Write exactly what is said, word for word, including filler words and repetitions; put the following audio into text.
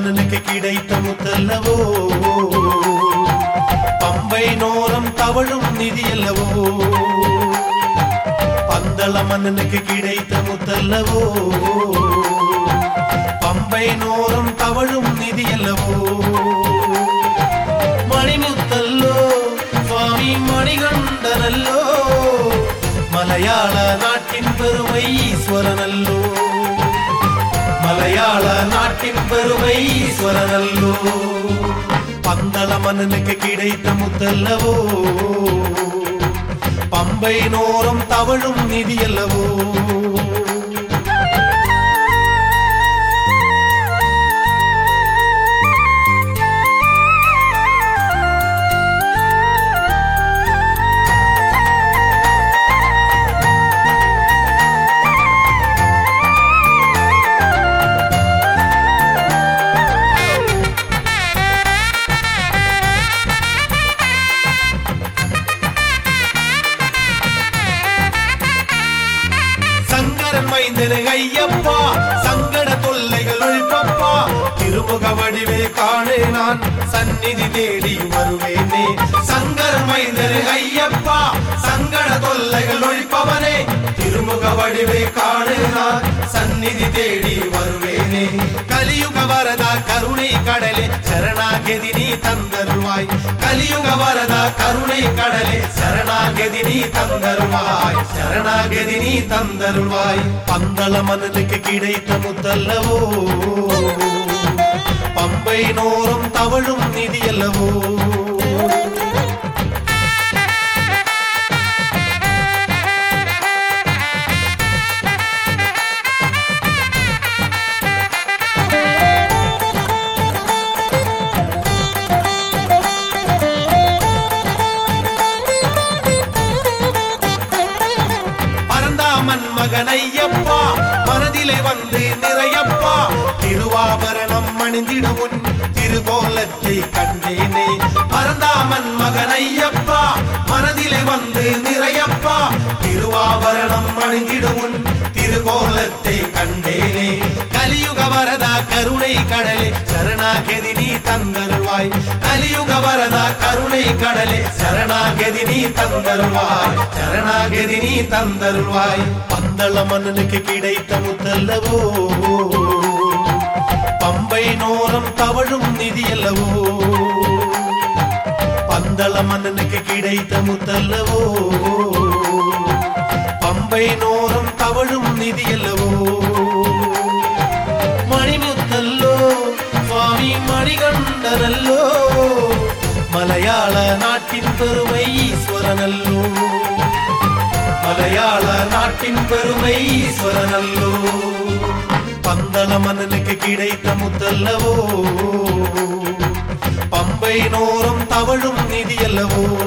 மன்னனுக்கு கிடைத்த முத்தல்லவோ, பம்பை நோரம் தவழும் நிதியல்லவோ. பந்தள மன்னனுக்கு கிடைத்த முத்தல்லவோ, பம்பை நோரம் தவழும் நிதியல்லவோ. மணிமுத்தல்லோ சுவாமி மணிகண்டனல்லோ, மலையாள நாட்டின் பெருமை ஈஸ்வரனல்லோ, மலையாள நாட்டின் பெருமை ஈஸ்வரனல்லோ. பந்தள மன்னனுக்கு கிடைத்த முத்தல்லவோ, பம்பை நோரம் தவழும் நிதியல்லவோ. மைந்தனு ஐயப்பா சங்கட தொல்லைகள் ஒழிப்பப்பா, திருமுக வடிவே காணே நான் சந்நிதி தேடி வருவேனே. சங்கர மைந்தனு ஐயப்பா சங்கட தொல்லைகள் ஒழிப்பவனே, திருமுக வடிவே காணே நான் சந்நிதி தேடி வருவேனே. கலியுக வரதா கருணை கடலே சரணாகதி நீ தந்தருவாய், கலியுக வரதா கருணை கடலே சரணாகதி நீ தந்தருவாய், சரணாகதி நீ தந்தருவாய். பந்தள மன்னனுக்கு கிடைத்த முத்தல்லவோ, பம்பை நோரம் தவழும் நிதியல்லவோ. மகனையப்பா மனதிலே வந்து நிறையப்பா, திருவாபரணம் அணிந்திடுமுன் திருகோலத்தை கண்டேனே. பரந்தாமன் மகனையப்பா மனதிலே வந்து நிறையப்பா, திருவாபரணம் அணிந்திடுமுன் திருகோலத்தை கண்டேனே. கலியுக வரதா கருணை கடலே சரணாகதி நீ தந்தருவாய், கலியுக வரதா கருணை கடலே சரணாகதி நீ தந்தருவாய், சரணாகதி நீ தந்தருவாய். பந்தள மன்னனுக்கு கிடைத்த முத்தல்லவோ, பம்பை நோரம் தவழும் நிதியல்லவோ. பந்தள மன்னனுக்கு கிடைத்த முத்தல்லவோ, பம்பை நோரம் தவழும் நிதியல்லவோ. மணிமுத்தல்லோ சுவாமி மணிகண்டனல்லோ, மலையாள நாட்டின் பெருமை ஈஸ்வரனல்லோ, மலையாள நாட்டின் பெருமை ஈஸ்வரனல்லோ. பந்தள மன்னனுக்கு கிடைத்த முத்தல்லவோ, பம்பை நோரம் தவழும் நிதியல்லவோ.